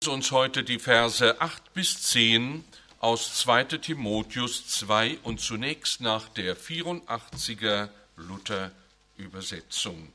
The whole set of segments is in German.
Uns heute die Verse 8 bis 10 aus 2. Timotheus 2 und zunächst nach der 84er Luther-Übersetzung.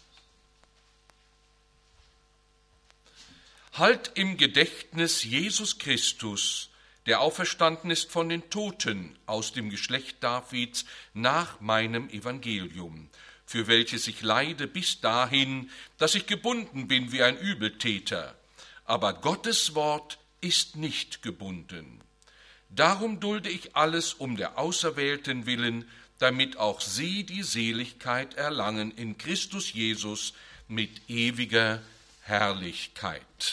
Halt im Gedächtnis Jesus Christus, der auferstanden ist von den Toten aus dem Geschlecht Davids nach meinem Evangelium, für welches ich leide bis dahin, dass ich gebunden bin wie ein Übeltäter. Aber Gottes Wort ist nicht gebunden. Darum dulde ich alles um der Auserwählten willen, damit auch sie die Seligkeit erlangen in Christus Jesus mit ewiger Herrlichkeit.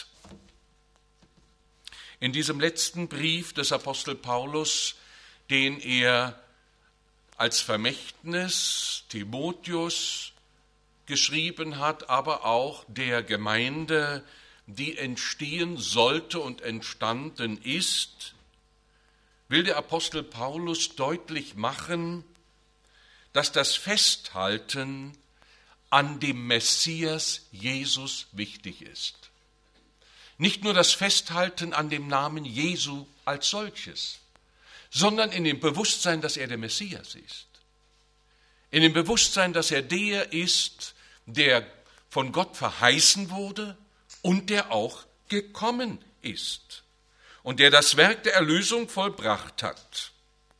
In diesem letzten Brief des Apostel Paulus, den er als Vermächtnis Timotheus geschrieben hat, aber auch der Gemeinde, die entstehen sollte und entstanden ist, will der Apostel Paulus deutlich machen, dass das Festhalten an dem Messias Jesus wichtig ist. Nicht nur das Festhalten an dem Namen Jesu als solches, sondern in dem Bewusstsein, dass er der Messias ist. In dem Bewusstsein, dass er der ist, der von Gott verheißen wurde und der auch gekommen ist und der das Werk der Erlösung vollbracht hat.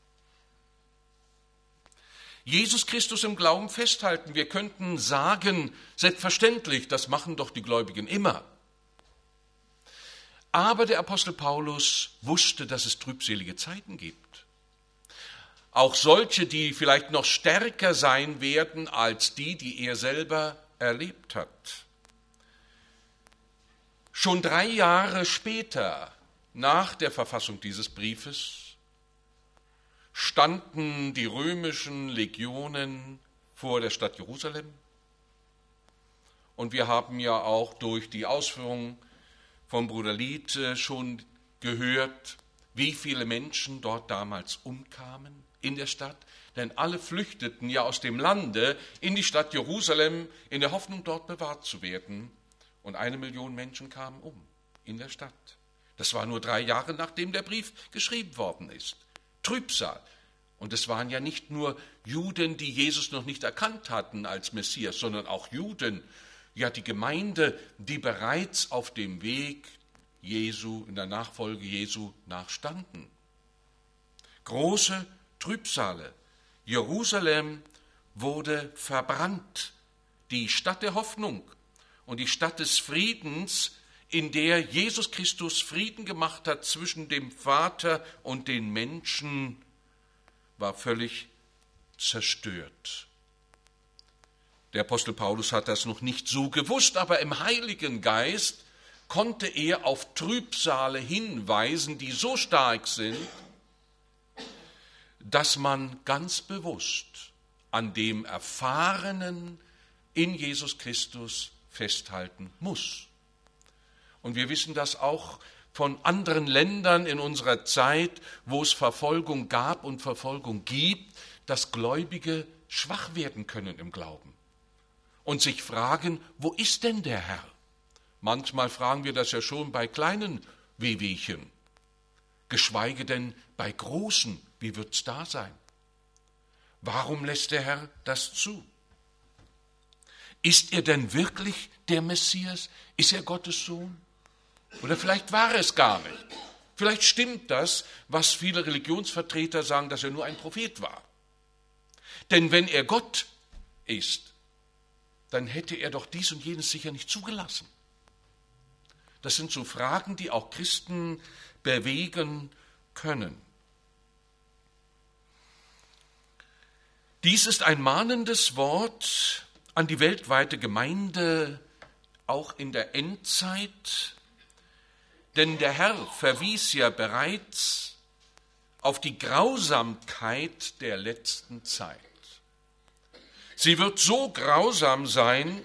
Jesus Christus im Glauben festhalten. Wir könnten sagen, selbstverständlich, das machen doch die Gläubigen immer. Aber der Apostel Paulus wusste, dass es trübselige Zeiten gibt. Auch solche, die vielleicht noch stärker sein werden als die er selber erlebt hat. Schon 3 Jahre später, nach der Verfassung dieses Briefes, standen die römischen Legionen vor der Stadt Jerusalem. Und wir haben ja auch durch die Ausführungen von Bruder Lied schon gehört, wie viele Menschen dort damals umkamen in der Stadt. Denn alle flüchteten ja aus dem Lande in die Stadt Jerusalem in der Hoffnung, dort bewahrt zu werden. Und 1 Million Menschen kamen um in der Stadt. Das war nur 3 Jahre, nachdem der Brief geschrieben worden ist. Trübsal. Und es waren ja nicht nur Juden, die Jesus noch nicht erkannt hatten als Messias, sondern auch Juden, ja die Gemeinde, die bereits auf dem Weg Jesu, in der Nachfolge Jesu nachstanden. Große Trübsale. Jerusalem wurde verbrannt. Die Stadt der Hoffnung. Und die Stadt des Friedens, in der Jesus Christus Frieden gemacht hat zwischen dem Vater und den Menschen, war völlig zerstört. Der Apostel Paulus hat das noch nicht so gewusst, aber im Heiligen Geist konnte er auf Trübsale hinweisen, die so stark sind, dass man ganz bewusst an dem Erfahrenen in Jesus Christus festhalten muss. Und wir wissen das auch von anderen Ländern in unserer Zeit, wo es Verfolgung gab und Verfolgung gibt, dass Gläubige schwach werden können im Glauben und sich fragen, wo ist denn der Herr? Manchmal fragen wir das ja schon bei kleinen Wehwehchen, geschweige denn bei großen, wie wird's da sein? Warum lässt der Herr das zu? Ist er denn wirklich der Messias? Ist er Gottes Sohn? Oder vielleicht war er es gar nicht. Vielleicht stimmt das, was viele Religionsvertreter sagen, dass er nur ein Prophet war. Denn wenn er Gott ist, dann hätte er doch dies und jenes sicher nicht zugelassen. Das sind so Fragen, die auch Christen bewegen können. Dies ist ein mahnendes Wort an die weltweite Gemeinde, auch in der Endzeit. Denn der Herr verwies ja bereits auf die Grausamkeit der letzten Zeit. Sie wird so grausam sein,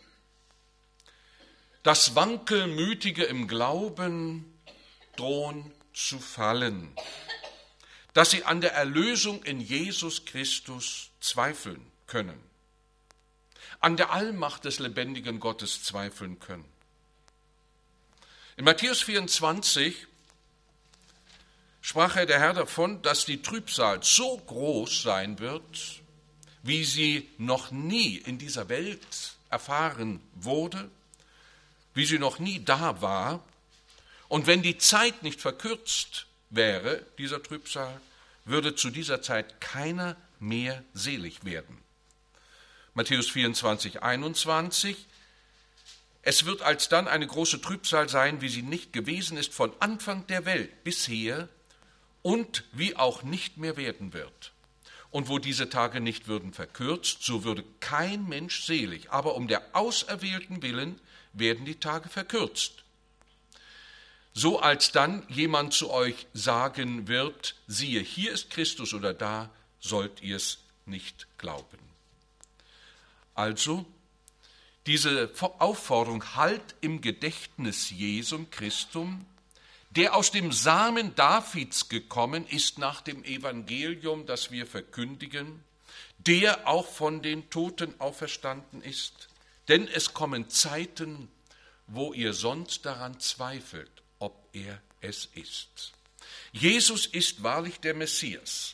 dass Wankelmütige im Glauben drohen zu fallen, dass sie an der Erlösung in Jesus Christus zweifeln können, an der Allmacht des lebendigen Gottes zweifeln können. In Matthäus 24 sprach der Herr davon, dass die Trübsal so groß sein wird, wie sie noch nie in dieser Welt erfahren wurde, wie sie noch nie da war. Und wenn die Zeit nicht verkürzt wäre, dieser Trübsal, würde zu dieser Zeit keiner mehr selig werden. Matthäus 24, 21. Es wird alsdann eine große Trübsal sein, wie sie nicht gewesen ist von Anfang der Welt bisher und wie auch nicht mehr werden wird. Und wo diese Tage nicht würden verkürzt, so würde kein Mensch selig. Aber um der Auserwählten willen werden die Tage verkürzt. So alsdann jemand zu euch sagen wird, siehe, hier ist Christus oder da, sollt ihr es nicht glauben. Also, diese Aufforderung, halt im Gedächtnis Jesum Christum, der aus dem Samen Davids gekommen ist nach dem Evangelium, das wir verkündigen, der auch von den Toten auferstanden ist. Denn es kommen Zeiten, wo ihr sonst daran zweifelt, ob er es ist. Jesus ist wahrlich der Messias.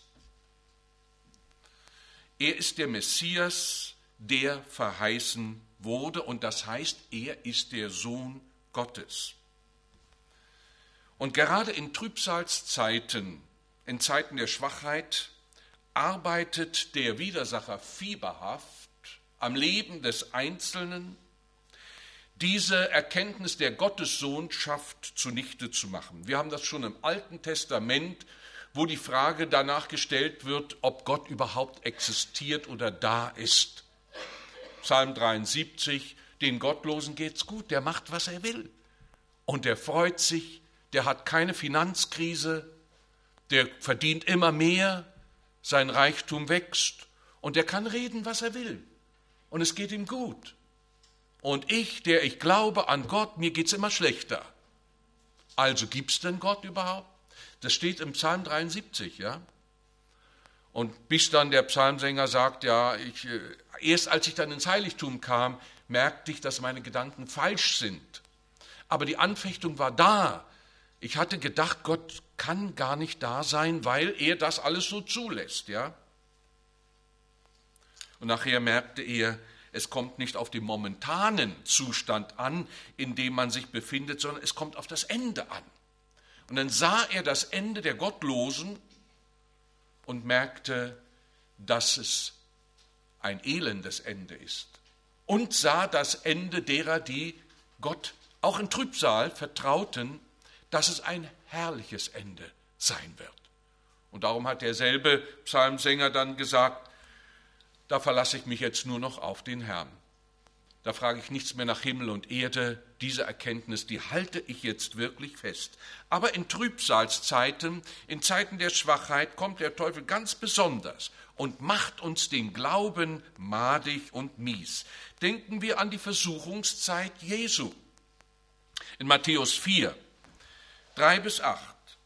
Er ist der Messias, der verheißen wurde, und das heißt, er ist der Sohn Gottes. Und gerade in Trübsalzeiten, in Zeiten der Schwachheit, arbeitet der Widersacher fieberhaft am Leben des Einzelnen, diese Erkenntnis der Gottessohnschaft zunichte zu machen. Wir haben das schon im Alten Testament, wo die Frage danach gestellt wird, ob Gott überhaupt existiert oder da ist. Psalm 73, den Gottlosen geht's gut, der macht, was er will. Und der freut sich, der hat keine Finanzkrise, der verdient immer mehr, sein Reichtum wächst und der kann reden, was er will. Und es geht ihm gut. Und ich glaube an Gott, mir geht's immer schlechter. Also gibt's denn Gott überhaupt? Das steht im Psalm 73, ja. Und bis dann der Psalmsänger sagt, ja, erst als ich dann ins Heiligtum kam, merkte ich, dass meine Gedanken falsch sind. Aber die Anfechtung war da. Ich hatte gedacht, Gott kann gar nicht da sein, weil er das alles so zulässt, ja. Und nachher merkte er, es kommt nicht auf den momentanen Zustand an, in dem man sich befindet, sondern es kommt auf das Ende an. Und dann sah er das Ende der Gottlosen und merkte, dass es ein elendes Ende ist. Und sah das Ende derer, die Gott auch in Trübsal vertrauten, dass es ein herrliches Ende sein wird. Und darum hat derselbe Psalmsänger dann gesagt, da verlasse ich mich jetzt nur noch auf den Herrn. Da frage ich nichts mehr nach Himmel und Erde. Diese Erkenntnis, die halte ich jetzt wirklich fest. Aber in Trübsalzeiten, in Zeiten der Schwachheit, kommt der Teufel ganz besonders und macht uns den Glauben madig und mies. Denken wir an die Versuchungszeit Jesu. In Matthäus 4, 3-8.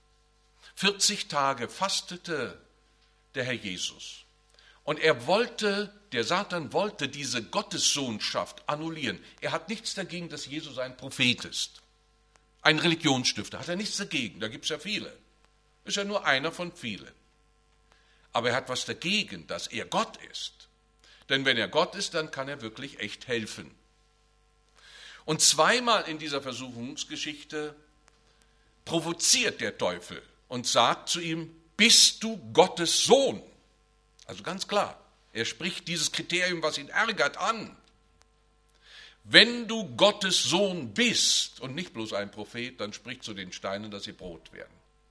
40 Tage fastete der Herr Jesus. Und der Satan wollte diese Gottessohnschaft annullieren. Er hat nichts dagegen, dass Jesus ein Prophet ist. Ein Religionsstifter, hat er nichts dagegen. Da gibt es ja viele. Ist ja nur einer von vielen. Aber er hat was dagegen, dass er Gott ist. Denn wenn er Gott ist, dann kann er wirklich echt helfen. Und zweimal in dieser Versuchungsgeschichte provoziert der Teufel und sagt zu ihm, bist du Gottes Sohn? Also ganz klar, er spricht dieses Kriterium, was ihn ärgert, an. Wenn du Gottes Sohn bist und nicht bloß ein Prophet, dann sprich zu den Steinen, dass sie Brot werden.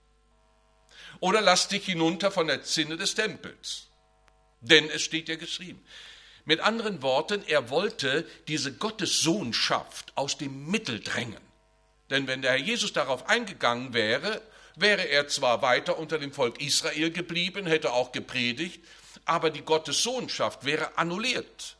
Oder lass dich hinunter von der Zinne des Tempels, denn es steht ja geschrieben. Mit anderen Worten, er wollte diese Gottessohnschaft aus dem Mittel drängen. Denn wenn der Herr Jesus darauf eingegangen wäre, wäre er zwar weiter unter dem Volk Israel geblieben, hätte auch gepredigt, aber die Gottessohnschaft wäre annulliert.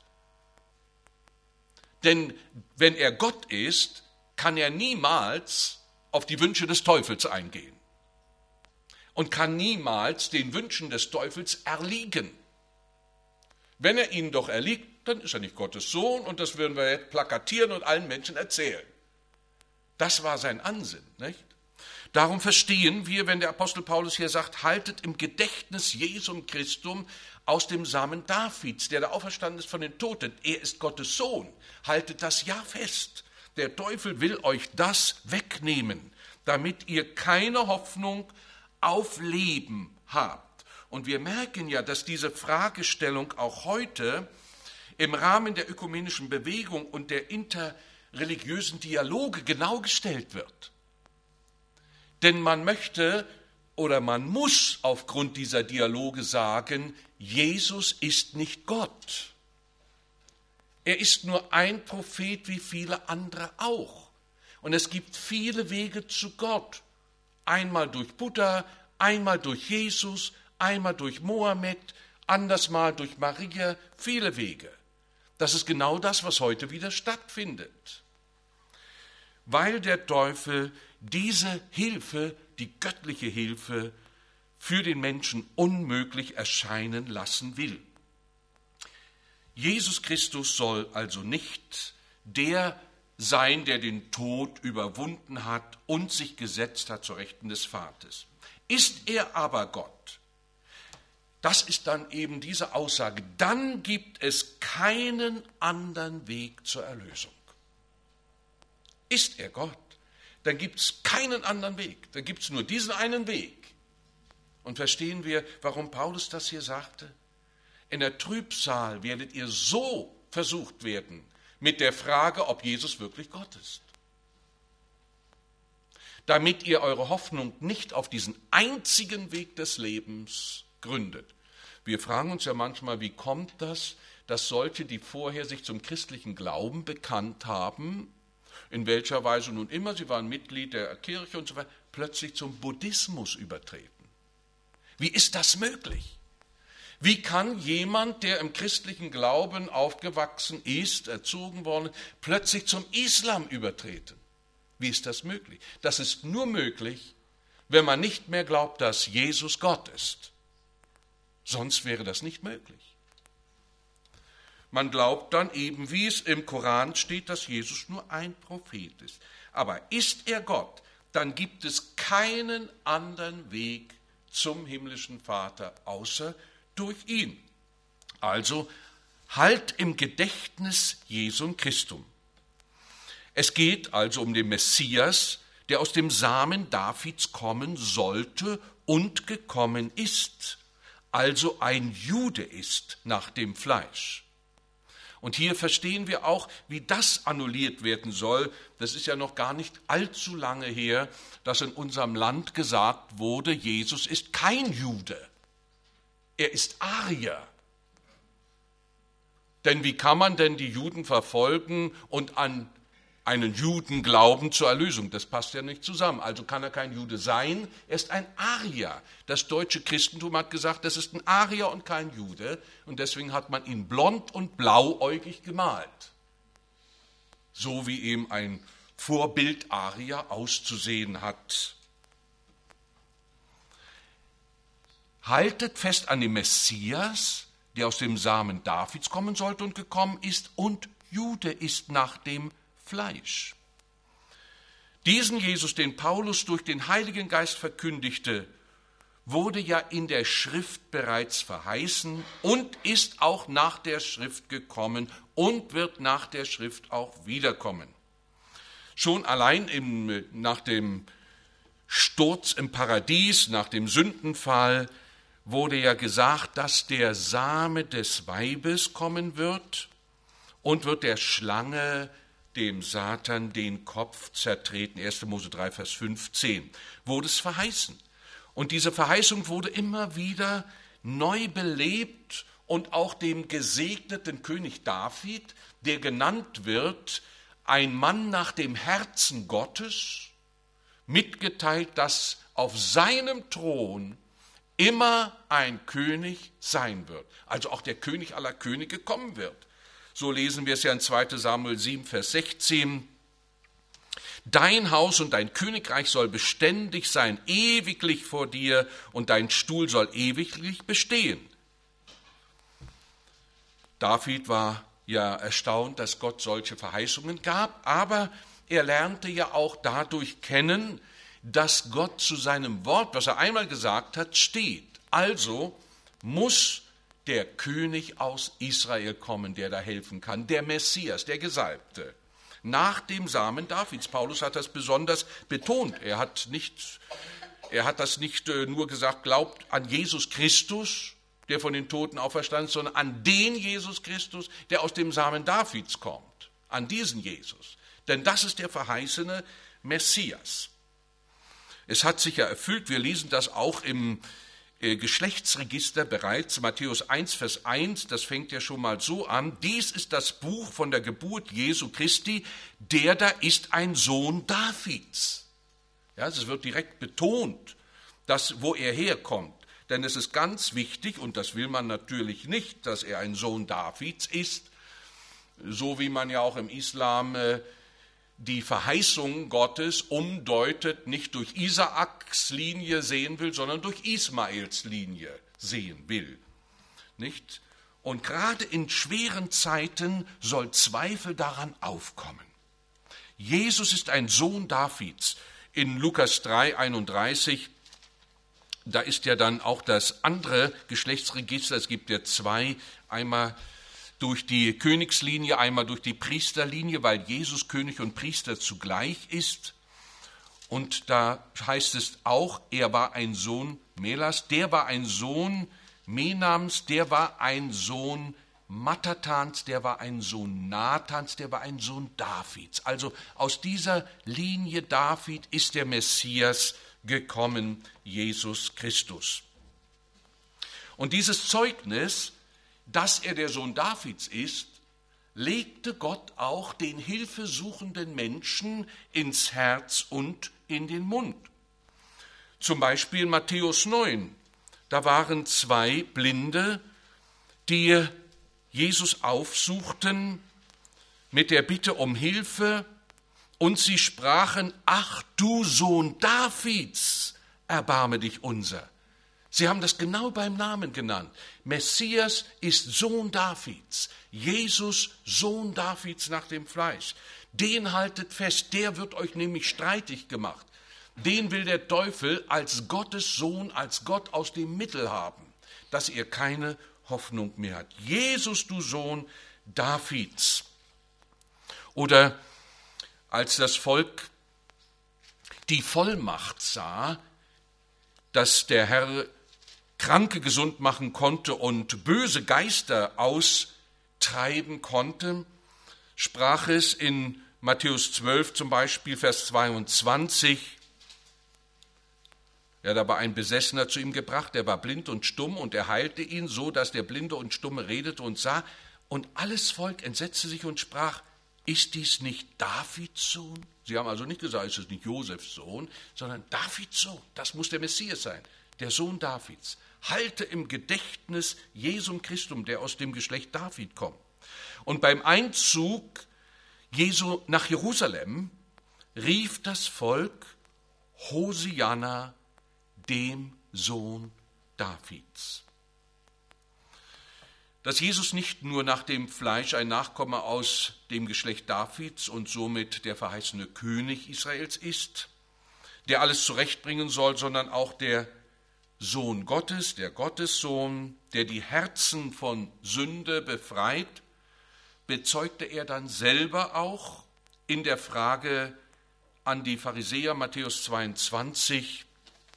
Denn wenn er Gott ist, kann er niemals auf die Wünsche des Teufels eingehen und kann niemals den Wünschen des Teufels erliegen. Wenn er ihnen doch erliegt, dann ist er nicht Gottes Sohn und das würden wir jetzt plakatieren und allen Menschen erzählen. Das war sein Ansinnen, nicht? Darum verstehen wir, wenn der Apostel Paulus hier sagt, haltet im Gedächtnis Jesum Christum aus dem Samen Davids, der da auferstanden ist von den Toten. Er ist Gottes Sohn. Haltet das ja fest. Der Teufel will euch das wegnehmen, damit ihr keine Hoffnung auf Leben habt. Und wir merken ja, dass diese Fragestellung auch heute im Rahmen der ökumenischen Bewegung und der interreligiösen Dialoge genau gestellt wird. Denn man möchte oder man muss aufgrund dieser Dialoge sagen, Jesus ist nicht Gott. Er ist nur ein Prophet wie viele andere auch. Und es gibt viele Wege zu Gott. Einmal durch Buddha, einmal durch Jesus, einmal durch Mohammed, andersmal durch Maria, viele Wege. Das ist genau das, was heute wieder stattfindet. Weil der Teufel diese Hilfe, die göttliche Hilfe, für den Menschen unmöglich erscheinen lassen will. Jesus Christus soll also nicht der sein, der den Tod überwunden hat und sich gesetzt hat zur Rechten des Vaters. Ist er aber Gott, das ist dann eben diese Aussage, dann gibt es keinen anderen Weg zur Erlösung. Ist er Gott, dann gibt es keinen anderen Weg, dann gibt es nur diesen einen Weg. Und verstehen wir, warum Paulus das hier sagte? In der Trübsal werdet ihr so versucht werden mit der Frage, ob Jesus wirklich Gott ist. Damit ihr eure Hoffnung nicht auf diesen einzigen Weg des Lebens gründet. Wir fragen uns ja manchmal, wie kommt das, dass solche, die vorher sich zum christlichen Glauben bekannt haben, in welcher Weise nun immer, sie waren Mitglied der Kirche und so weiter, plötzlich zum Buddhismus übertreten. Wie ist das möglich? Wie kann jemand, der im christlichen Glauben aufgewachsen ist, erzogen worden, plötzlich zum Islam übertreten? Wie ist das möglich? Das ist nur möglich, wenn man nicht mehr glaubt, dass Jesus Gott ist. Sonst wäre das nicht möglich. Man glaubt dann eben, wie es im Koran steht, dass Jesus nur ein Prophet ist. Aber ist er Gott, dann gibt es keinen anderen Weg zum himmlischen Vater, außer durch ihn. Also halt im Gedächtnis Jesum Christum. Es geht also um den Messias, der aus dem Samen Davids kommen sollte und gekommen ist, also ein Jude ist nach dem Fleisch. Und hier verstehen wir auch, wie das annulliert werden soll. Das ist ja noch gar nicht allzu lange her, dass in unserem Land gesagt wurde, Jesus ist kein Jude. Er ist Arier. Denn wie kann man denn die Juden verfolgen und an einen Juden glauben zur Erlösung? Das passt ja nicht zusammen. Also kann er kein Jude sein, er ist ein Arier. Das deutsche Christentum hat gesagt, das ist ein Arier und kein Jude. Und deswegen hat man ihn blond und blauäugig gemalt. So wie eben ein Vorbild Arier auszusehen hat. Haltet fest an dem Messias, der aus dem Samen Davids kommen sollte und gekommen ist, und Jude ist nach dem Fleisch. Diesen Jesus, den Paulus durch den Heiligen Geist verkündigte, wurde ja in der Schrift bereits verheißen und ist auch nach der Schrift gekommen und wird nach der Schrift auch wiederkommen. Schon allein nach dem Sturz im Paradies, nach dem Sündenfall, wurde ja gesagt, dass der Same des Weibes kommen wird und wird der Schlange, dem Satan, den Kopf zertreten. 1. Mose 3, Vers 15, wurde es verheißen. Und diese Verheißung wurde immer wieder neu belebt und auch dem gesegneten König David, der genannt wird, ein Mann nach dem Herzen Gottes, mitgeteilt, dass auf seinem Thron immer ein König sein wird. Also auch der König aller Könige kommen wird. So lesen wir es ja in 2. Samuel 7, Vers 16. Dein Haus und dein Königreich soll beständig sein, ewiglich vor dir, und dein Stuhl soll ewiglich bestehen. David war ja erstaunt, dass Gott solche Verheißungen gab, aber er lernte ja auch dadurch kennen, dass Gott zu seinem Wort, was er einmal gesagt hat, steht. Also muss der König aus Israel kommen, der da helfen kann, der Messias, der Gesalbte, nach dem Samen Davids. Paulus hat das besonders betont. Er hat das nicht nur gesagt, glaubt an Jesus Christus, der von den Toten auferstanden ist, sondern an den Jesus Christus, der aus dem Samen Davids kommt, an diesen Jesus. Denn das ist der verheißene Messias. Es hat sich ja erfüllt, wir lesen das auch im Geschlechtsregister bereits, Matthäus 1, Vers 1, das fängt ja schon mal so an, dies ist das Buch von der Geburt Jesu Christi, der da ist ein Sohn Davids. Ja, es wird direkt betont, wo er herkommt, denn es ist ganz wichtig, und das will man natürlich nicht, dass er ein Sohn Davids ist, so wie man ja auch im Islam die Verheißung Gottes umdeutet, nicht durch Isaaks Linie sehen will, sondern durch Ismaels Linie sehen will. Nicht? Und gerade in schweren Zeiten soll Zweifel daran aufkommen. Jesus ist ein Sohn Davids. In Lukas 3, 31, da ist ja dann auch das andere Geschlechtsregister, es gibt ja zwei, einmal durch die Königslinie, einmal durch die Priesterlinie, weil Jesus König und Priester zugleich ist. Und da heißt es auch, er war ein Sohn Melas, der war ein Sohn Menams, der war ein Sohn Mattatans, der war ein Sohn Nathans, der war ein Sohn Davids. Also aus dieser Linie David ist der Messias gekommen, Jesus Christus. Und dieses Zeugnis, dass er der Sohn Davids ist, legte Gott auch den hilfesuchenden Menschen ins Herz und in den Mund. Zum Beispiel in Matthäus 9, da waren zwei Blinde, die Jesus aufsuchten mit der Bitte um Hilfe, und sie sprachen, ach du Sohn Davids, erbarme dich unser. Sie haben das genau beim Namen genannt. Messias ist Sohn Davids, Jesus Sohn Davids nach dem Fleisch. Den haltet fest, der wird euch nämlich streitig gemacht. Den will der Teufel als Gottes Sohn, als Gott aus dem Mittel haben, dass ihr keine Hoffnung mehr habt. Jesus, du Sohn Davids. Oder als das Volk die Vollmacht sah, dass der Herr Kranke gesund machen konnte und böse Geister austreiben konnte, sprach es in Matthäus 12 zum Beispiel, Vers 22, ja, da war ein Besessener zu ihm gebracht, der war blind und stumm, und er heilte ihn so, dass der Blinde und Stumme redete und sah, und alles Volk entsetzte sich und sprach, ist dies nicht Davids Sohn? Sie haben also nicht gesagt, ist es nicht Josefs Sohn, sondern Davids Sohn, das muss der Messias sein, der Sohn Davids. Halte im Gedächtnis Jesum Christum, der aus dem Geschlecht David kommt. Und beim Einzug Jesu nach Jerusalem rief das Volk Hosianna, dem Sohn Davids. Dass Jesus nicht nur nach dem Fleisch ein Nachkomme aus dem Geschlecht Davids und somit der verheißene König Israels ist, der alles zurechtbringen soll, sondern auch der Sohn Gottes, der Gottessohn, der die Herzen von Sünde befreit, bezeugte er dann selber auch in der Frage an die Pharisäer, Matthäus 22,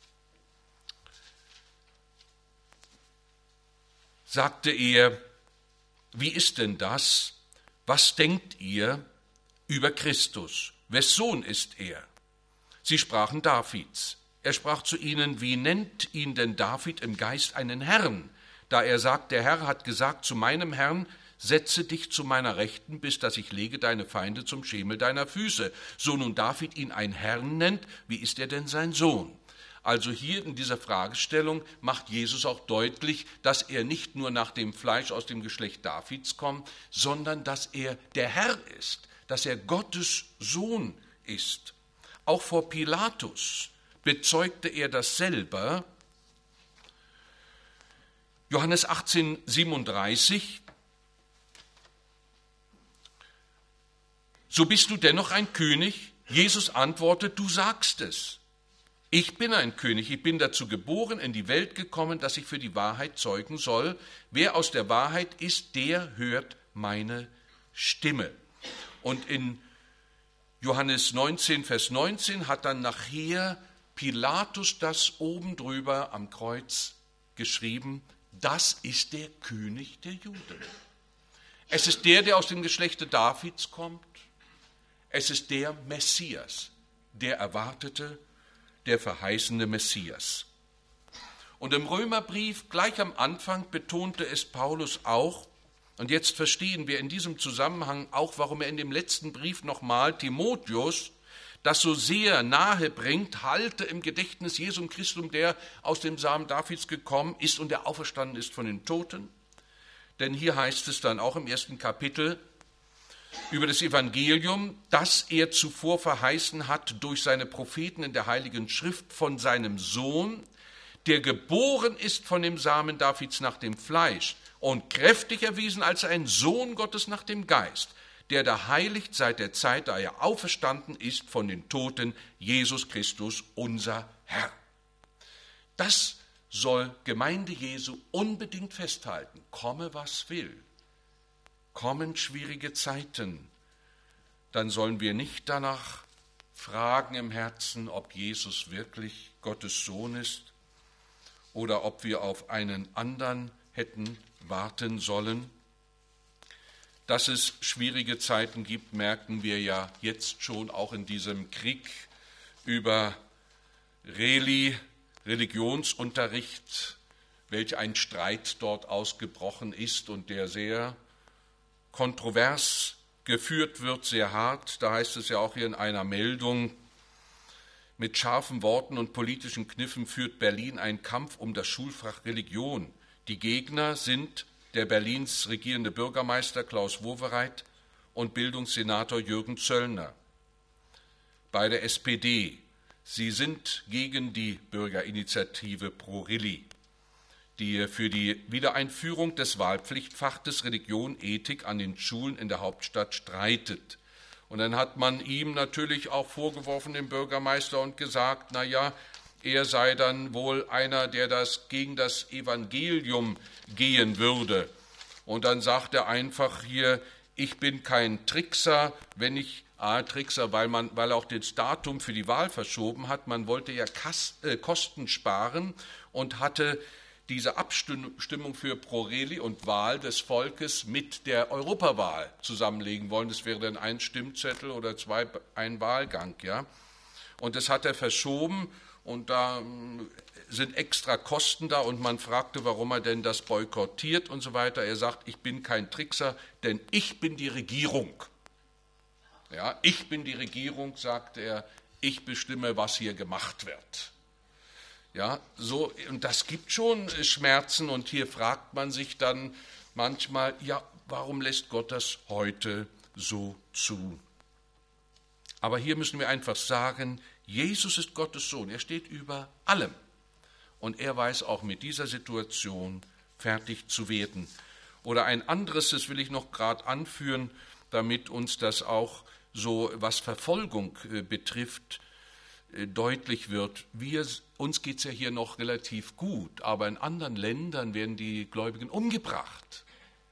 sagte er, wie ist denn das? Was denkt ihr über Christus? Wes Sohn ist er? Sie sprachen Davids. Er sprach zu ihnen, wie nennt ihn denn David im Geist einen Herrn? Da er sagt, der Herr hat gesagt zu meinem Herrn, setze dich zu meiner Rechten, bis dass ich lege deine Feinde zum Schemel deiner Füße. So nun David ihn einen Herrn nennt, wie ist er denn sein Sohn? Also hier in dieser Fragestellung macht Jesus auch deutlich, dass er nicht nur nach dem Fleisch aus dem Geschlecht Davids kommt, sondern dass er der Herr ist, dass er Gottes Sohn ist. Auch vor Pilatus bezeugte er das selber. Johannes 18, 37. so bist du dennoch ein König? Jesus antwortet, du sagst es. Ich bin ein König, ich bin dazu geboren, in die Welt gekommen, dass ich für die Wahrheit zeugen soll. Wer aus der Wahrheit ist, der hört meine Stimme. Und in Johannes 19, Vers 19 hat dann nachher Pilatus das oben drüber am Kreuz geschrieben, das ist der König der Juden. Es ist der aus dem Geschlechte Davids kommt. Es ist der Messias, der erwartete, der verheißene Messias. Und im Römerbrief gleich am Anfang betonte es Paulus auch, und jetzt verstehen wir in diesem Zusammenhang auch, warum er in dem letzten Brief nochmal Timotheus das so sehr nahe bringt, halte im Gedächtnis Jesum Christum, der aus dem Samen Davids gekommen ist und der auferstanden ist von den Toten. Denn hier heißt es dann auch im 1. Kapitel über das Evangelium, das er zuvor verheißen hat durch seine Propheten in der Heiligen Schrift von seinem Sohn, der geboren ist von dem Samen Davids nach dem Fleisch und kräftig erwiesen als ein Sohn Gottes nach dem Geist, der da heiligt seit der Zeit, da er auferstanden ist von den Toten, Jesus Christus, unser Herr. Das soll Gemeinde Jesu unbedingt festhalten, komme was will. Kommen schwierige Zeiten, dann sollen wir nicht danach fragen im Herzen, ob Jesus wirklich Gottes Sohn ist oder ob wir auf einen anderen hätten warten sollen. Dass es schwierige Zeiten gibt, merken wir ja jetzt schon auch in diesem Krieg über Religionsunterricht, welch ein Streit dort ausgebrochen ist und der sehr kontrovers geführt wird, sehr hart. Da heißt es ja auch hier in einer Meldung, mit scharfen Worten und politischen Kniffen führt Berlin einen Kampf um das Schulfach Religion. Die Gegner sind der Berlins regierende Bürgermeister Klaus Wowereit und Bildungssenator Jürgen Zöllner. Bei der SPD. Sie sind gegen die Bürgerinitiative ProReli, die für die Wiedereinführung des Wahlpflichtfaches Religion, Ethik an den Schulen in der Hauptstadt streitet. Und dann hat man ihm natürlich auch vorgeworfen, dem Bürgermeister, und gesagt, naja, er sei dann wohl einer, der das gegen das Evangelium gehen würde. Und dann sagt er einfach hier, ich bin kein Trickser, wenn ich, Trickser, weil er auch das Datum für die Wahl verschoben hat, man wollte ja Kosten sparen und hatte diese Abstimmung für ProReli und Wahl des Volkes mit der Europawahl zusammenlegen wollen. Das wäre dann ein Stimmzettel oder ein Wahlgang, ja. Und das hat er verschoben. Und da sind extra Kosten da und man fragte, warum er denn das boykottiert und so weiter. Er sagt, ich bin kein Trickser, denn ich bin die Regierung. Ja, ich bin die Regierung, sagt er, ich bestimme, was hier gemacht wird. Ja, so, und das gibt schon Schmerzen und hier fragt man sich dann manchmal, ja, warum lässt Gott das heute so zu? Aber hier müssen wir einfach sagen, Jesus ist Gottes Sohn, er steht über allem und er weiß auch mit dieser Situation fertig zu werden. Oder ein anderes, das will ich noch gerade anführen, damit uns das auch so, was Verfolgung betrifft, deutlich wird. Uns geht es ja hier noch relativ gut, aber in anderen Ländern werden die Gläubigen umgebracht,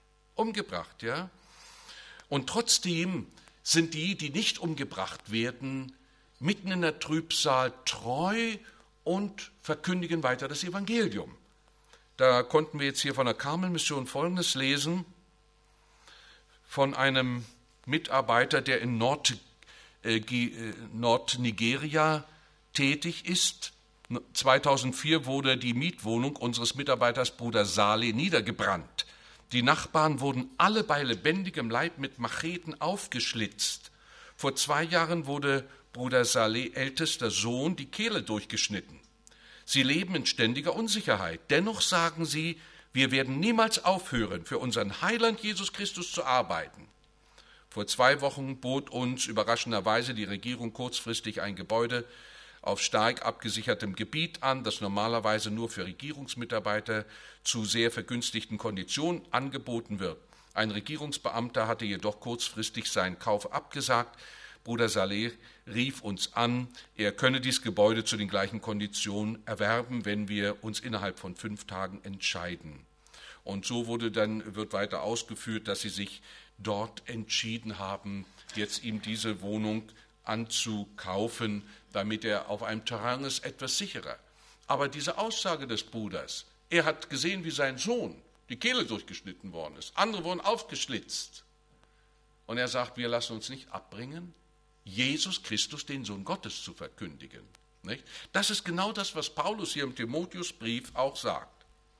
ja. Und trotzdem sind die nicht umgebracht werden, mitten in der Trübsal treu und verkündigen weiter das Evangelium. Da konnten wir jetzt hier von der Karmelmission Folgendes lesen, von einem Mitarbeiter, der in Nordnigeria tätig ist. 2004 wurde die Mietwohnung unseres Mitarbeiters Bruder Saleh niedergebrannt. Die Nachbarn wurden alle bei lebendigem Leib mit Macheten aufgeschlitzt. Vor 2 Jahren wurde Bruder Saleh ältester Sohn die Kehle durchgeschnitten. Sie leben in ständiger Unsicherheit. Dennoch sagen sie, wir werden niemals aufhören, für unseren Heiland Jesus Christus zu arbeiten. Vor 2 Wochen bot uns überraschenderweise die Regierung kurzfristig ein Gebäude auf stark abgesichertem Gebiet an, das normalerweise nur für Regierungsmitarbeiter zu sehr vergünstigten Konditionen angeboten wird. Ein Regierungsbeamter hatte jedoch kurzfristig seinen Kauf abgesagt. Bruder Saleh rief uns an, er könne dieses Gebäude zu den gleichen Konditionen erwerben, wenn wir uns innerhalb von 5 Tagen entscheiden. Und so wird weiter ausgeführt, dass sie sich dort entschieden haben, jetzt ihm diese Wohnung anzukaufen, damit er auf einem Terrain ist, etwas sicherer. Aber diese Aussage des Bruders, er hat gesehen, wie sein Sohn die Kehle durchgeschnitten worden ist, andere wurden aufgeschlitzt. Und er sagt, wir lassen uns nicht abbringen, Jesus Christus, den Sohn Gottes, zu verkündigen. Nicht? Das ist genau das, was Paulus hier im Timotheusbrief auch sagt.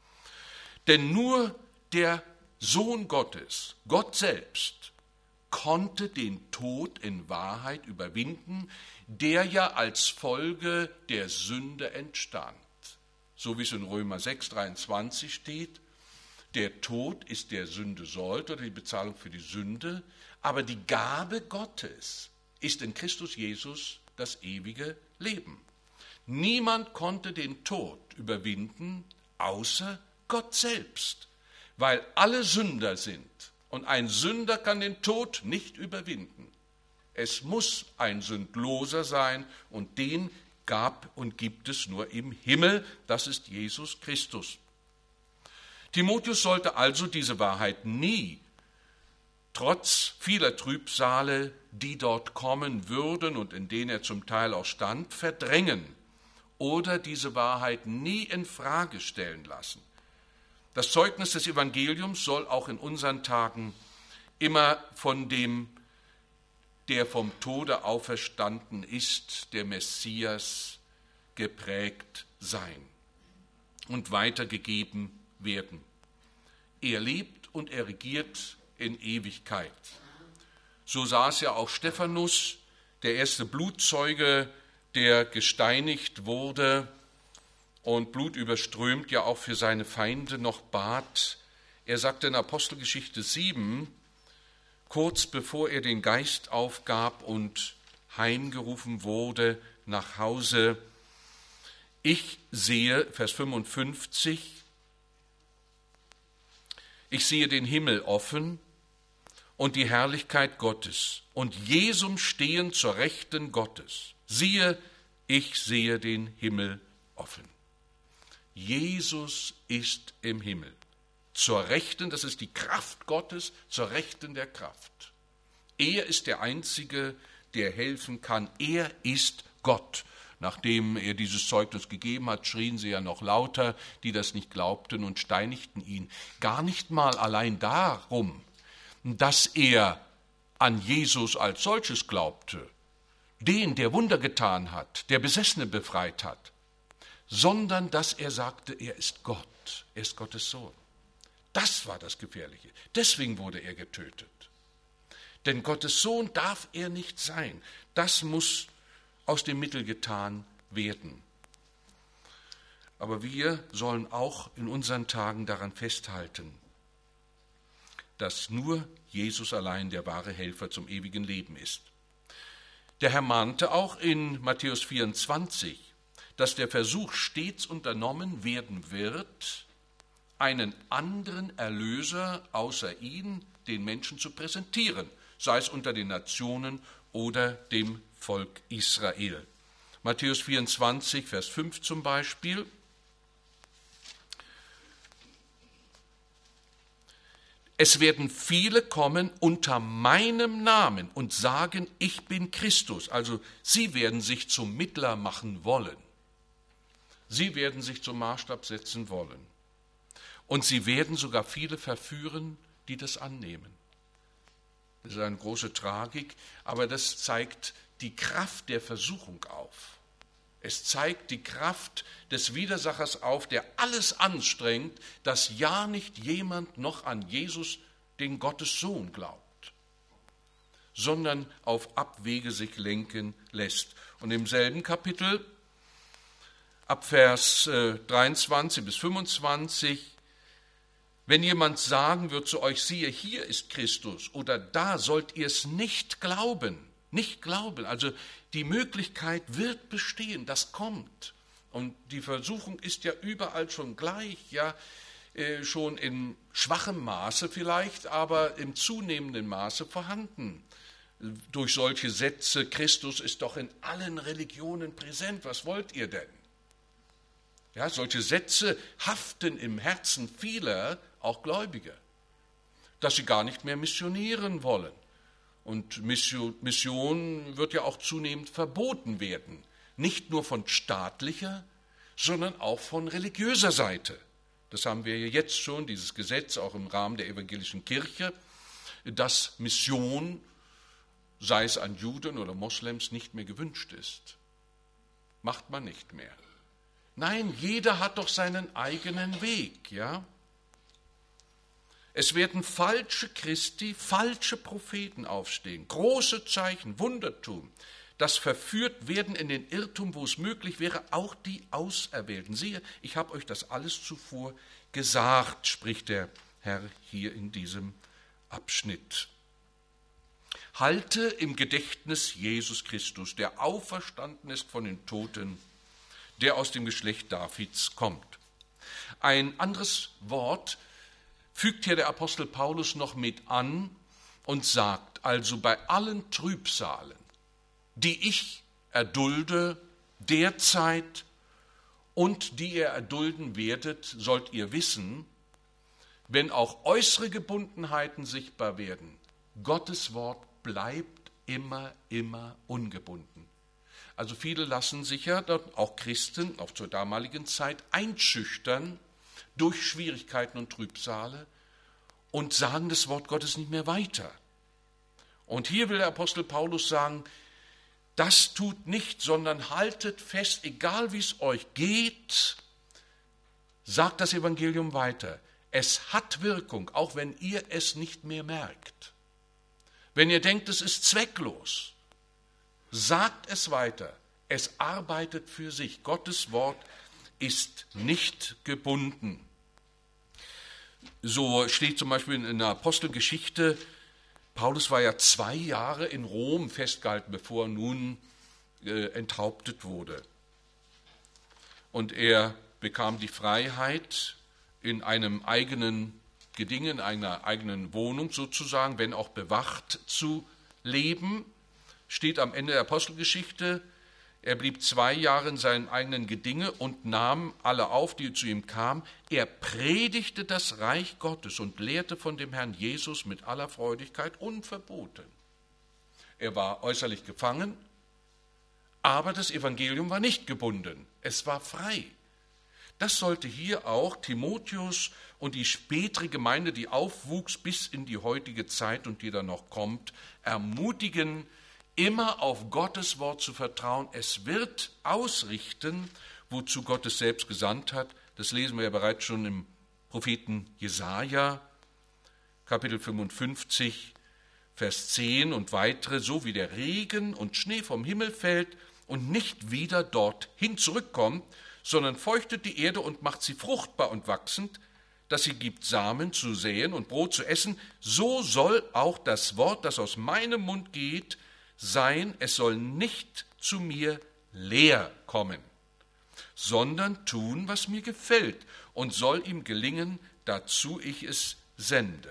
Denn nur der Sohn Gottes, Gott selbst, konnte den Tod in Wahrheit überwinden, der ja als Folge der Sünde entstand. So wie es in Römer 6,23 steht, der Tod ist der Sünde Sold oder die Bezahlung für die Sünde, aber die Gabe Gottes ist in Christus Jesus das ewige Leben. Niemand konnte den Tod überwinden, außer Gott selbst, weil alle Sünder sind. Und ein Sünder kann den Tod nicht überwinden. Es muss ein Sündloser sein und den gab und gibt es nur im Himmel, das ist Jesus Christus. Timotheus sollte also diese Wahrheit nie, trotz vieler Trübsale, die dort kommen würden und in denen er zum Teil auch stand, verdrängen oder diese Wahrheit nie in Frage stellen lassen. Das Zeugnis des Evangeliums soll auch in unseren Tagen immer von dem, der vom Tode auferstanden ist, der Messias, geprägt sein und weitergegeben werden. Er lebt und er regiert in Ewigkeit. So sah es ja auch Stephanus, der erste Blutzeuge, der gesteinigt wurde und blutüberströmt ja auch für seine Feinde noch bat. Er sagte in Apostelgeschichte 7, kurz bevor er den Geist aufgab und heimgerufen wurde nach Hause, ich sehe, Vers 55, ich sehe den Himmel offen und die Herrlichkeit Gottes und Jesum stehen zur Rechten Gottes. Siehe, ich sehe den Himmel offen. Jesus ist im Himmel. Zur Rechten, das ist die Kraft Gottes, zur Rechten der Kraft. Er ist der Einzige, der helfen kann. Er ist Gott. Nachdem er dieses Zeugnis gegeben hat, schrien sie ja noch lauter, die das nicht glaubten, und steinigten ihn. Gar nicht mal allein darum, dass er an Jesus als solches glaubte, den, der Wunder getan hat, der Besessene befreit hat, sondern dass er sagte, er ist Gott, er ist Gottes Sohn. Das war das Gefährliche. Deswegen wurde er getötet. Denn Gottes Sohn darf er nicht sein. Das muss aus dem Mittel getan werden. Aber wir sollen auch in unseren Tagen daran festhalten, dass nur Jesus allein der wahre Helfer zum ewigen Leben ist. Der Herr mahnte auch in Matthäus 24, dass der Versuch stets unternommen werden wird, einen anderen Erlöser außer ihn den Menschen zu präsentieren, sei es unter den Nationen oder dem Volk Israel. Matthäus 24, Vers 5 zum Beispiel. Es werden viele kommen unter meinem Namen und sagen, ich bin Christus. Also sie werden sich zum Mittler machen wollen. Sie werden sich zum Maßstab setzen wollen. Und sie werden sogar viele verführen, die das annehmen. Das ist eine große Tragik, aber das zeigt die Kraft der Versuchung auf. Es zeigt die Kraft des Widersachers auf, der alles anstrengt, dass ja nicht jemand noch an Jesus, den Gottes Sohn, glaubt, sondern auf Abwege sich lenken lässt. Und im selben Kapitel, ab Vers 23 bis 25, wenn jemand sagen wird zu euch, siehe, hier ist Christus, oder da, sollt ihr es nicht glauben. Nicht glauben. Also die Möglichkeit wird bestehen, das kommt. Und die Versuchung ist ja überall schon gleich. Ja, schon in schwachem Maße vielleicht, aber im zunehmenden Maße vorhanden. Durch solche Sätze, Christus ist doch in allen Religionen präsent, was wollt ihr denn? Ja, solche Sätze haften im Herzen vieler, auch Gläubiger, dass sie gar nicht mehr missionieren wollen. Und Mission wird ja auch zunehmend verboten werden, nicht nur von staatlicher, sondern auch von religiöser Seite. Das haben wir ja jetzt schon, dieses Gesetz, auch im Rahmen der evangelischen Kirche, dass Mission, sei es an Juden oder Moslems, nicht mehr gewünscht ist. Macht man nicht mehr. Nein, jeder hat doch seinen eigenen Weg, ja? Es werden falsche Christi, falsche Propheten aufstehen, große Zeichen, Wundertum, das verführt werden in den Irrtum, wo es möglich wäre, auch die Auserwählten. Siehe, ich habe euch das alles zuvor gesagt, spricht der Herr hier in diesem Abschnitt. Halte im Gedächtnis Jesus Christus, der auferstanden ist von den Toten, der aus dem Geschlecht Davids kommt. Ein anderes Wort fügt hier der Apostel Paulus noch mit an und sagt, also bei allen Trübsalen, die ich erdulde derzeit und die ihr erdulden werdet, sollt ihr wissen, wenn auch äußere Gebundenheiten sichtbar werden, Gottes Wort bleibt immer ungebunden. Also viele lassen sich ja, auch Christen, auch zur damaligen Zeit, einschüchtern durch Schwierigkeiten und Trübsale und sagen das Wort Gottes nicht mehr weiter. Und hier will der Apostel Paulus sagen, das tut nicht, sondern haltet fest, egal wie es euch geht, sagt das Evangelium weiter. Es hat Wirkung, auch wenn ihr es nicht mehr merkt. Wenn ihr denkt, es ist zwecklos, sagt es weiter. Es arbeitet für sich. Gottes Wort ist nicht gebunden. So steht zum Beispiel in der Apostelgeschichte, Paulus war ja 2 Jahre in Rom festgehalten, bevor er nun enthauptet wurde. Und er bekam die Freiheit, in einem eigenen Geding, in einer eigenen Wohnung sozusagen, wenn auch bewacht, zu leben. Steht am Ende der Apostelgeschichte, er blieb 2 Jahre in seinem eigenen Gedinge und nahm alle auf, die zu ihm kamen. Er predigte das Reich Gottes und lehrte von dem Herrn Jesus mit aller Freudigkeit unverboten. Er war äußerlich gefangen, aber das Evangelium war nicht gebunden, es war frei. Das sollte hier auch Timotheus und die spätere Gemeinde, die aufwuchs bis in die heutige Zeit und die da noch kommt, ermutigen, immer auf Gottes Wort zu vertrauen. Es wird ausrichten, wozu Gott es selbst gesandt hat. Das lesen wir ja bereits schon im Propheten Jesaja, Kapitel 55, Vers 10 und weitere. So wie der Regen und Schnee vom Himmel fällt und nicht wieder dorthin zurückkommt, sondern feuchtet die Erde und macht sie fruchtbar und wachsend, dass sie gibt Samen zu säen und Brot zu essen, so soll auch das Wort, das aus meinem Mund geht, sein, es soll nicht zu mir leer kommen, sondern tun, was mir gefällt, und soll ihm gelingen, dazu ich es sende.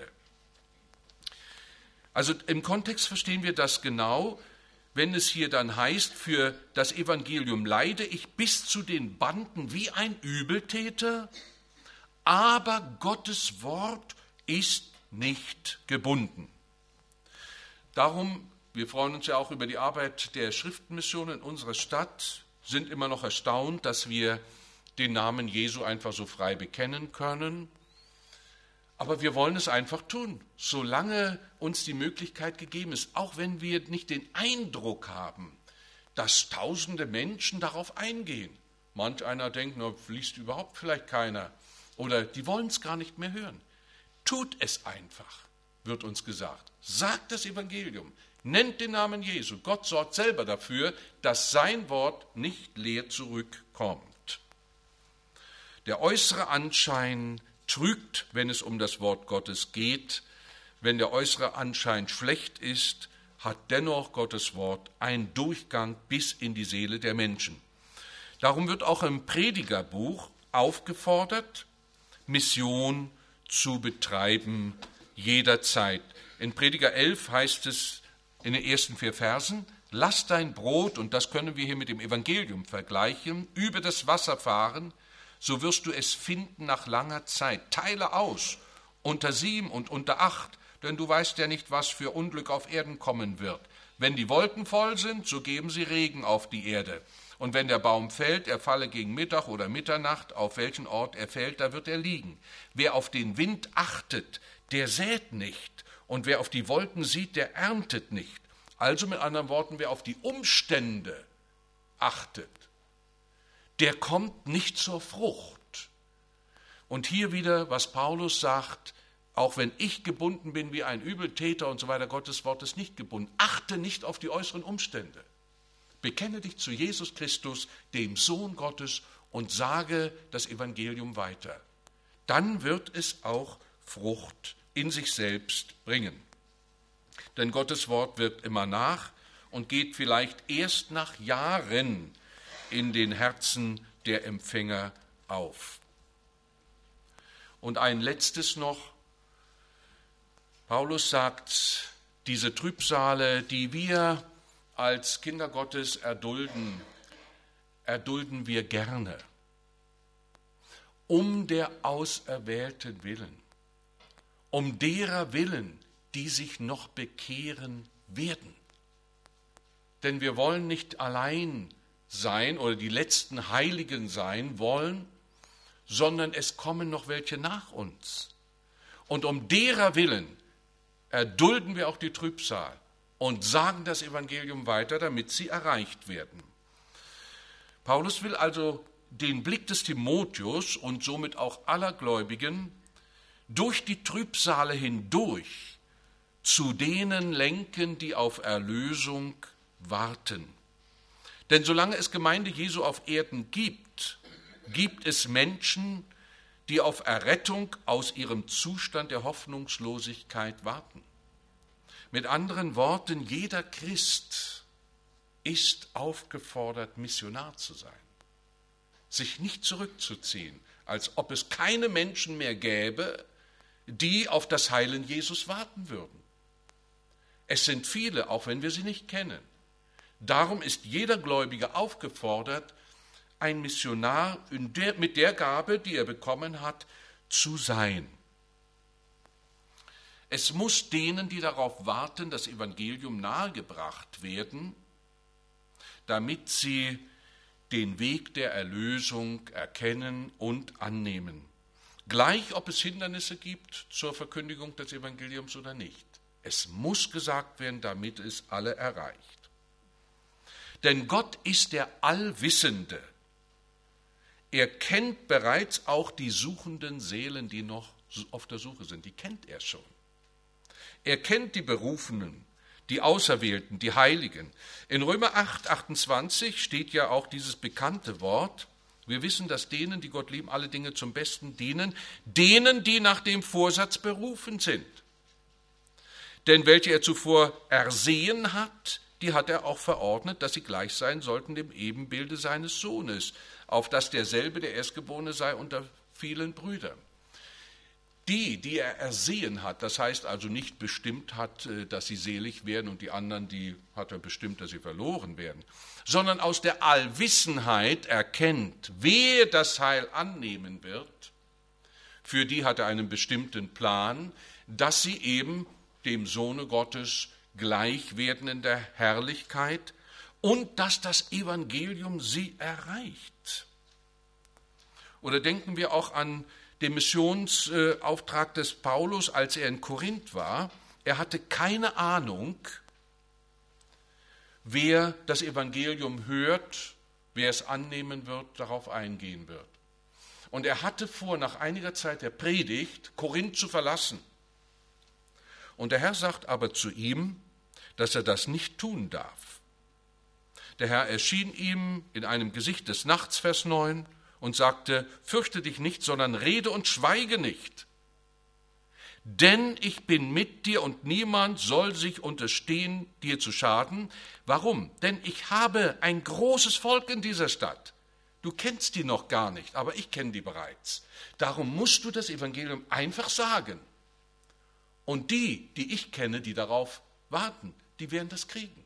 Also im Kontext verstehen wir das genau, wenn es hier dann heißt, für das Evangelium leide ich bis zu den Banden wie ein Übeltäter, aber Gottes Wort ist nicht gebunden. Darum, wir freuen uns ja auch über die Arbeit der Schriftenmission in unserer Stadt, sind immer noch erstaunt, dass wir den Namen Jesu einfach so frei bekennen können. Aber wir wollen es einfach tun, solange uns die Möglichkeit gegeben ist, auch wenn wir nicht den Eindruck haben, dass tausende Menschen darauf eingehen. Manch einer denkt, na, liest überhaupt vielleicht keiner. Oder die wollen es gar nicht mehr hören. Tut es einfach, wird uns gesagt. Sagt das Evangelium. Nennt den Namen Jesu. Gott sorgt selber dafür, dass sein Wort nicht leer zurückkommt. Der äußere Anschein trügt, wenn es um das Wort Gottes geht. Wenn der äußere Anschein schlecht ist, hat dennoch Gottes Wort einen Durchgang bis in die Seele der Menschen. Darum wird auch im Predigerbuch aufgefordert, Mission zu betreiben, jederzeit. In Prediger 11 heißt es in den ersten 4 Versen, lass dein Brot, und das können wir hier mit dem Evangelium vergleichen, über das Wasser fahren, so wirst du es finden nach langer Zeit. Teile aus unter 7 und unter 8, denn du weißt ja nicht, was für Unglück auf Erden kommen wird. Wenn die Wolken voll sind, so geben sie Regen auf die Erde. Und wenn der Baum fällt, er falle gegen Mittag oder Mitternacht, auf welchen Ort er fällt, da wird er liegen. Wer auf den Wind achtet, der sät nicht. Und wer auf die Wolken sieht, der erntet nicht. Also mit anderen Worten, wer auf die Umstände achtet, der kommt nicht zur Frucht. Und hier wieder, was Paulus sagt, auch wenn ich gebunden bin wie ein Übeltäter und so weiter, Gottes Wort ist nicht gebunden. Achte nicht auf die äußeren Umstände. Bekenne dich zu Jesus Christus, dem Sohn Gottes, und sage das Evangelium weiter. Dann wird es auch Frucht in sich selbst bringen. Denn Gottes Wort wirkt immer nach und geht vielleicht erst nach Jahren in den Herzen der Empfänger auf. Und ein letztes noch. Paulus sagt, diese Trübsale, die wir als Kinder Gottes erdulden, erdulden wir gerne, um der Auserwählten willen, um derer willen, die sich noch bekehren werden. Denn wir wollen nicht allein sein oder die letzten Heiligen sein wollen, sondern es kommen noch welche nach uns. Und um derer willen erdulden wir auch die Trübsal und sagen das Evangelium weiter, damit sie erreicht werden. Paulus will also den Blick des Timotheus und somit auch aller Gläubigen durch die Trübsale hindurch zu denen lenken, die auf Erlösung warten. Denn solange es Gemeinde Jesu auf Erden gibt, gibt es Menschen, die auf Errettung aus ihrem Zustand der Hoffnungslosigkeit warten. Mit anderen Worten, jeder Christ ist aufgefordert, Missionar zu sein, sich nicht zurückzuziehen, als ob es keine Menschen mehr gäbe, die auf das Heilen Jesus warten würden. Es sind viele, auch wenn wir sie nicht kennen. Darum ist jeder Gläubige aufgefordert, ein Missionar mit der Gabe, die er bekommen hat, zu sein. Es muss denen, die darauf warten, das Evangelium nahegebracht werden, damit sie den Weg der Erlösung erkennen und annehmen. Gleich, ob es Hindernisse gibt zur Verkündigung des Evangeliums oder nicht. Es muss gesagt werden, damit es alle erreicht. Denn Gott ist der Allwissende. Er kennt bereits auch die suchenden Seelen, die noch auf der Suche sind. Die kennt er schon. Er kennt die Berufenen, die Auserwählten, die Heiligen. In Römer 8, 28 steht ja auch dieses bekannte Wort. Wir wissen, dass denen, die Gott lieben, alle Dinge zum Besten dienen, denen, die nach dem Vorsatz berufen sind. Denn welche er zuvor ersehen hat, die hat er auch verordnet, dass sie gleich sein sollten dem Ebenbilde seines Sohnes, auf dass derselbe der Erstgeborene sei unter vielen Brüdern. Die er ersehen hat, das heißt also nicht bestimmt hat, dass sie selig werden und die anderen, die hat er bestimmt, dass sie verloren werden, sondern aus der Allwissenheit erkennt, wer das Heil annehmen wird, für die hat er einen bestimmten Plan, dass sie eben dem Sohne Gottes gleich werden in der Herrlichkeit und dass das Evangelium sie erreicht. Oder denken wir auch an den Missionsauftrag des Paulus, als er in Korinth war. Er hatte keine Ahnung, wer das Evangelium hört, wer es annehmen wird, darauf eingehen wird. Und er hatte vor, nach einiger Zeit der Predigt, Korinth zu verlassen. Und der Herr sagt aber zu ihm, dass er das nicht tun darf. Der Herr erschien ihm in einem Gesicht des Nachts, Vers 9, und sagte, fürchte dich nicht, sondern rede und schweige nicht. Denn ich bin mit dir und niemand soll sich unterstehen, dir zu schaden. Warum? Denn ich habe ein großes Volk in dieser Stadt. Du kennst die noch gar nicht, aber ich kenne die bereits. Darum musst du das Evangelium einfach sagen. Und die ich kenne, die darauf warten, die werden das kriegen.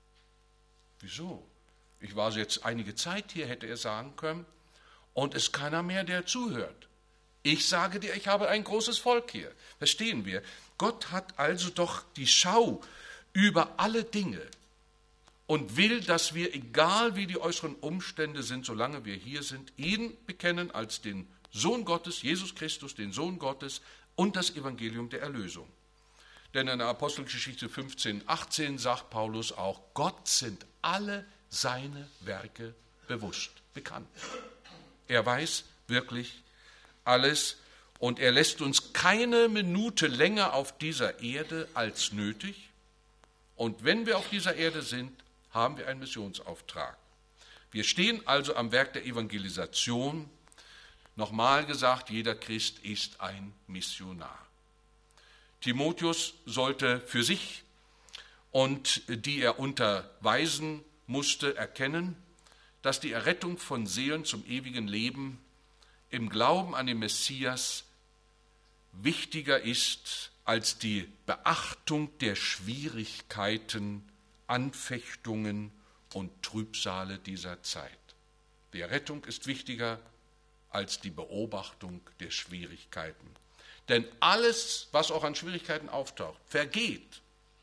Wieso? Ich war jetzt einige Zeit hier, hätte er sagen können, und es ist keiner mehr, der zuhört. Ich sage dir, ich habe ein großes Volk hier. Verstehen wir? Gott hat also doch die Schau über alle Dinge und will, dass wir, egal wie die äußeren Umstände sind, solange wir hier sind, ihn bekennen als den Sohn Gottes, Jesus Christus, den Sohn Gottes und das Evangelium der Erlösung. Denn in der Apostelgeschichte 15, 18 sagt Paulus auch, Gott sind alle seine Werke bewusst, bekannt. Er weiß wirklich alles und er lässt uns keine Minute länger auf dieser Erde als nötig. Und wenn wir auf dieser Erde sind, haben wir einen Missionsauftrag. Wir stehen also am Werk der Evangelisation. Nochmal gesagt, jeder Christ ist ein Missionar. Timotheus sollte für sich und die er unterweisen musste, erkennen, dass die Errettung von Seelen zum ewigen Leben im Glauben an den Messias wichtiger ist als die Beachtung der Schwierigkeiten, Anfechtungen und Trübsale dieser Zeit. Die Errettung ist wichtiger als die Beobachtung der Schwierigkeiten. Denn alles, was auch an Schwierigkeiten auftaucht, vergeht.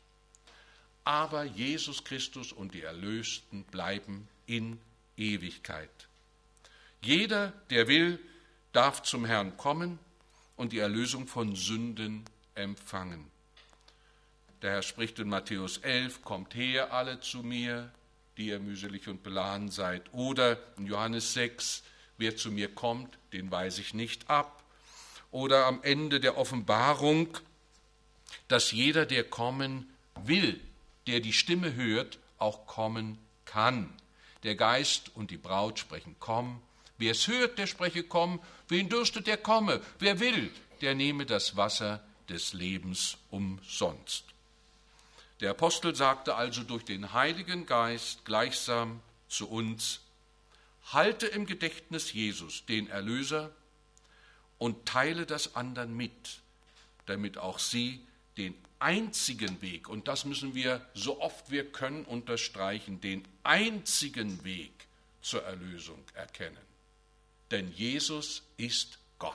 Aber Jesus Christus und die Erlösten bleiben in Ewigkeit. Jeder, der will, darf zum Herrn kommen und die Erlösung von Sünden empfangen. Der Herr spricht in Matthäus 11, kommt her alle zu mir, die ihr mühselig und beladen seid. Oder in Johannes 6, wer zu mir kommt, den weise ich nicht ab. Oder am Ende der Offenbarung, dass jeder, der kommen will, der die Stimme hört, auch kommen kann. Der Geist und die Braut sprechen, komm. Wer es hört, der spreche, komm. Wen dürstet, der komme. Wer will, der nehme das Wasser des Lebens umsonst. Der Apostel sagte also durch den Heiligen Geist gleichsam zu uns, halte im Gedächtnis Jesus, den Erlöser, und teile das anderen mit, damit auch sie den einzigen Weg, und das müssen wir so oft wir können unterstreichen, den einzigen Weg zur Erlösung erkennen. Denn Jesus ist Gott.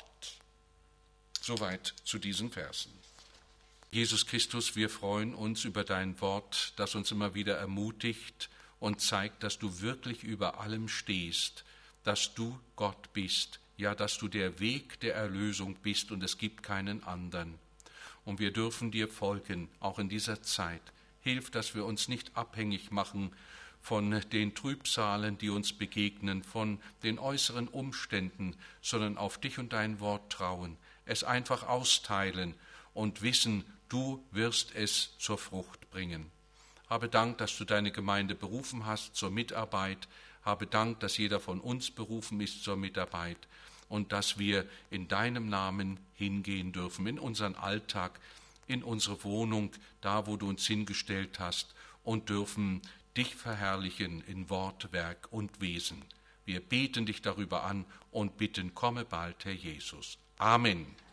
Soweit zu diesen Versen. Jesus Christus, wir freuen uns über dein Wort, das uns immer wieder ermutigt und zeigt, dass du wirklich über allem stehst, dass du Gott bist, ja, dass du der Weg der Erlösung bist und es gibt keinen anderen. Und wir dürfen dir folgen, auch in dieser Zeit. Hilf, dass wir uns nicht abhängig machen von den Trübsalen, die uns begegnen, von den äußeren Umständen, sondern auf dich und dein Wort trauen, es einfach austeilen und wissen, du wirst es zur Frucht bringen. Habe Dank, dass du deine Gemeinde berufen hast zur Mitarbeit. Habe Dank, dass jeder von uns berufen ist zur Mitarbeit und dass wir in deinem Namen hingehen dürfen, in unseren Alltag, in unsere Wohnung, da wo du uns hingestellt hast und dürfen dich verherrlichen in Wort, Werk und Wesen. Wir beten dich darüber an und bitten, komme bald, Herr Jesus. Amen.